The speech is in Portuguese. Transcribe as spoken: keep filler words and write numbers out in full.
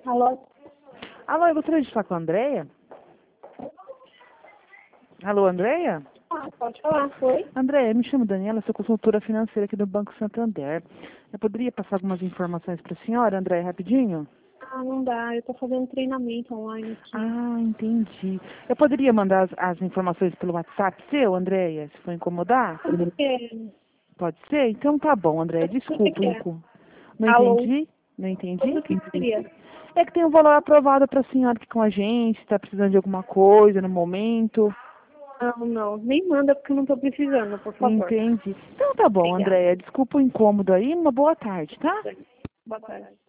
Alô? Alô, eu gostaria de falar com a Andréia. Alô, Andréia? Ah, pode falar, foi? Andréia, me chamo Daniela, sou consultora financeira aqui do Banco Santander. Eu poderia passar algumas informações para a senhora, Andréia, rapidinho? Ah, não dá, eu tô fazendo treinamento online aqui. Ah, entendi. Eu poderia mandar as, as informações pelo WhatsApp seu, Andréia, se for incomodar? Quando que é? Pode ser? Então tá bom, Andréia, Quando que desculpa. que é? inco- Não Alô? entendi? Não entendi? Quando que seria? É que tem um valor aprovado para a senhora aqui com a gente, está precisando de alguma coisa no momento. Não, não, nem manda porque eu não tô precisando, por favor. Entendi. Então tá bom, Obrigada. Andréia. Desculpa o incômodo aí. Uma boa tarde, tá? Boa tarde.